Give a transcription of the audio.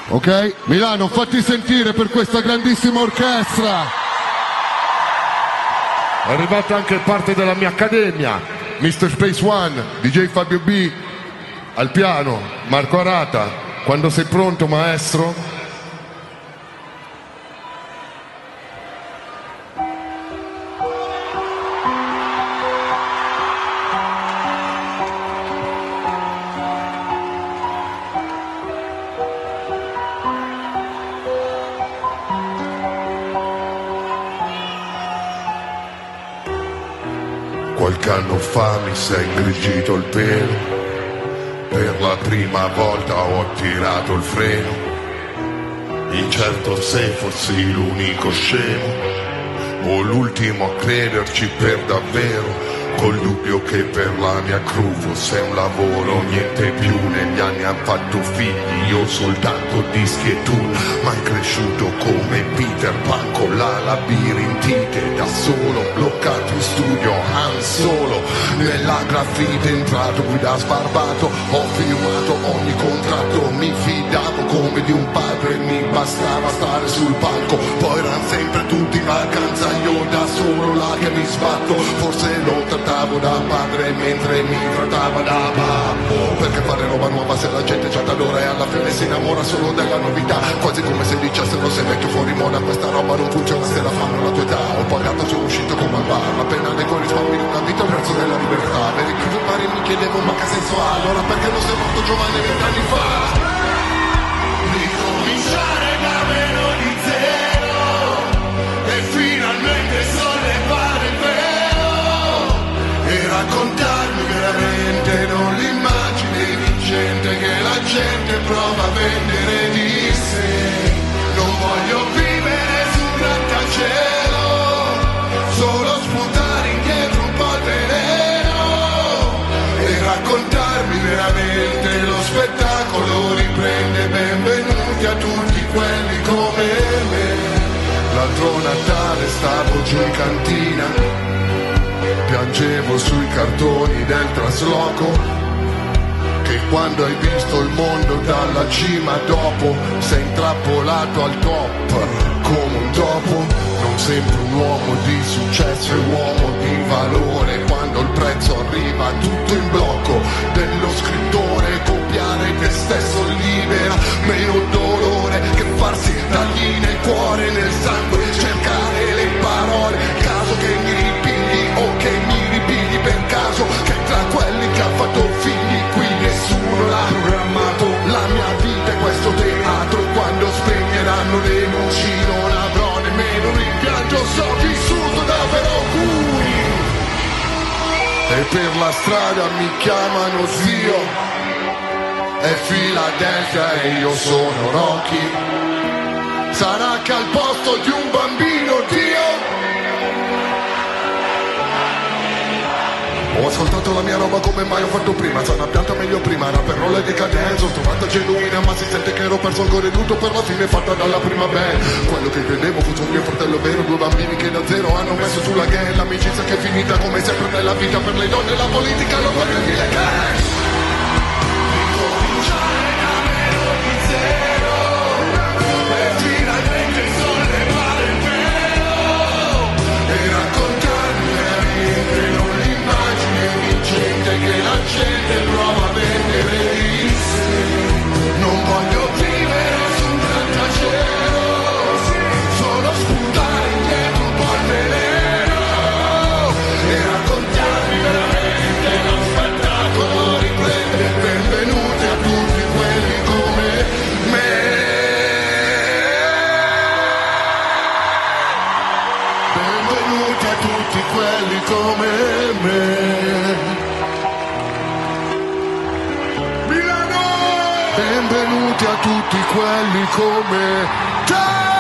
Ok? Milano, fatti sentire per questa grandissima orchestra. È arrivata anche parte della mia accademia, Mr. Space One, DJ Fabio B, al piano, Marco Arata. Quando sei pronto, maestro? Qualche anno fa mi sei ingrigito il pelo, per la prima volta ho tirato il freno, incerto se fossi l'unico scemo o l'ultimo a crederci per davvero, col dubbio che per la mia crew fosse un lavoro, niente più. Negli anni han fatto figli, io soltanto dischi e tour, mai cresciuto come Peter Pan con la labirintite, da solo, bloccato in studio, Han Solo, nella graffite entrato, guida sbarbato, ho firmato ogni contratto, mi fidavo come di un padre, mi bastava stare sul palco, poi erano sempre tutti in vacanza, io da solo là che mi sbatto, forse lo trattavo da padre mentre mi trattava da babbo, perché fare roba nuova se la gente già da allora e alla fine si innamora solo della novità, quasi come se dicessero sei vecchio fuori moda, questa roba non funziona se la fanno alla tua età, ho pagato, sono uscito come al bar, appena devo risparmi di una vita ho perso della libertà, per i più vari mi chiedevo ma che senso ha, allora perché non sei morto giovane 20 anni fa? Ricominciare da meno di zero e finalmente sollevare il velo e raccontarmi veramente non l'immagine vincente che la gente prova a vendere di sé. Non voglio vivere su un grattacielo, solo sputare indietro un po' il veleno e raccontarmi veramente lo spettacolo riprende. Benvenuti a tutti quelli come me. L'altro Natale stavo giù in cantina, piangevo sui cartoni del trasloco, che quando hai visto il mondo dalla cima dopo sei intrappolato al top come un topo. Non sempre un uomo di successo è uomo di valore, quando il prezzo arriva tutto in blocco dello scrittore, copiare te stesso libera meno dolore che farsi tagli nel cuore, nel sangue, cercare le parole, caso che mi ripigli o che mi ripigli per caso, che tra quelli che ha fatto figli qui nessuno l'ha programmato, la mia vita è questo teatro e quando spegneranno le luci non avrò nemmeno un rimpianto, so vissuto davvero qui e per la strada mi chiamano zio, è Philadelphia e io sono Rocky, sarà che al posto di un bambino Dio. Ho ascoltato la mia roba come mai ho fatto prima, c'è una pianta meglio prima, era per rolle di cadenza, ho trovata genuina ma si sente che ero perso ancora tutto per la fine fatta dalla prima band. Quello che credevo fosse un mio fratello vero, due bambini che da zero hanno messo sulla gang, l'amicizia che è finita come sempre nella vita, per le donne la politica lo voglio dire cash. Ricominciare da meno di zero e finalmente sollevare il velo e raccontarmi veramente non l'immagine vincente che la gente prova a vendere di sé. Non voglio vivere su un grattacielo, solo sputare indietro un po' il veleno e raccontarmi veramente lo spettacolo riprende. Benvenuti a tutti quelli come me. Benvenuti a tutti quelli come me. Milano! Benvenuti a tutti quelli come te.